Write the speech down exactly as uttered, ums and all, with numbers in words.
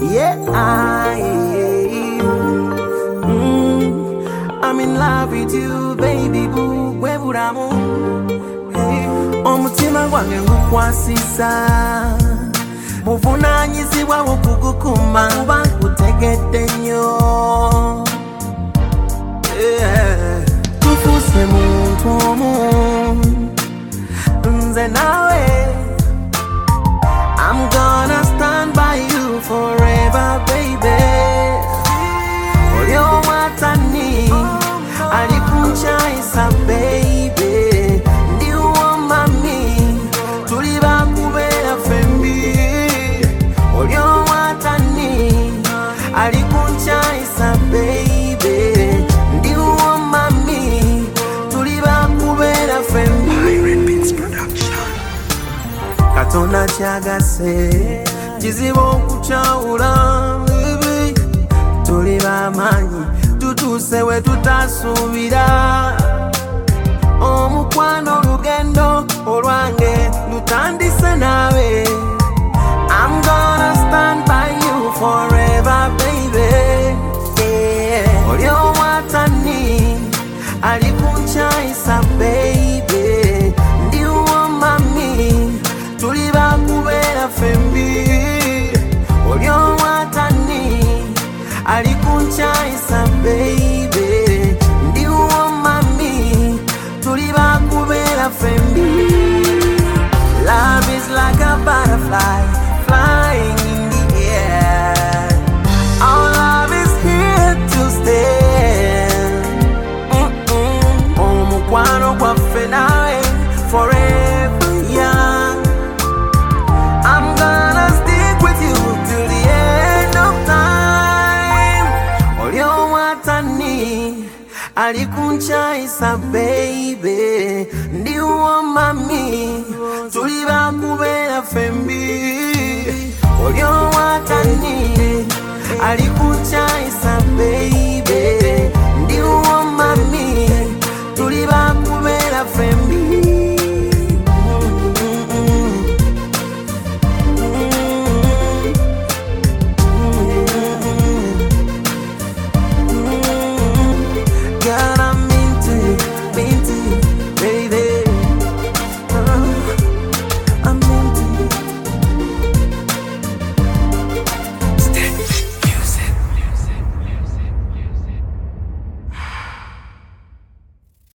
Yeah, I, mm, I'm in love with you, baby boo. Where would I move? Hey, omutima gwange ngukwasisa, buvunanyizibwa okugukuma kuba nkutegedde nnyo. Yeah, tufuuse muntu omu nze nawe. I'm gonna stand by you forever, baby. Olyo watani alikunchaisa, baby. Ndiwo mami tuliba kubera fembi. Olyo watani alikunchaisa, baby. Ndiwo mami tuliba kubera fembi. Katonda kyagase kizibu okukyawula, baby. Tuli bamanyi tutuuse we tutasuubira. Omukwano olugendo olwange lutandise naawe. I'm gonna stand by you forever, baby. Yeah. Olyo watani alikunchaisa, baby. Ndiwo mami tuliba kubera fembi. Olyo watani alikunchaisa, baby. Ndiwo mami tuliba kubera fembi. Love is like a butterfly flying in the air. Our love is here to stay. Mm-mm. Omukwano gwaffe nawe forever young. I'm gonna stick with you till the end of time. Olyo watani alikunchaisa, baby. Ndiwo mami tuliba kubera fembi. Olyo watani alikunchaisa.